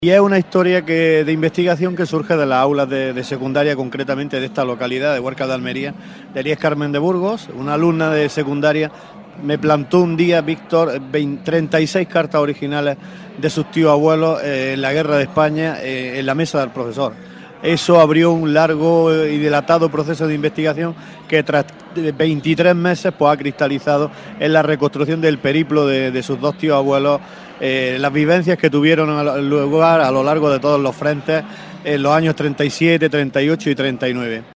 Y es una historia de investigación que surge de las aulas de secundaria, concretamente de esta localidad, de Huerca de Almería, de Elías Carmen de Burgos. Una alumna de secundaria me plantó un día, Víctor, 36 cartas originales de sus tíos abuelos en la guerra de España en la mesa del profesor. Eso abrió un largo y dilatado proceso de investigación que tras 23 meses pues, ha cristalizado en la reconstrucción del periplo de sus dos tíos abuelos, las vivencias que tuvieron lugar a lo largo de todos los frentes en los años 37, 38 y 39.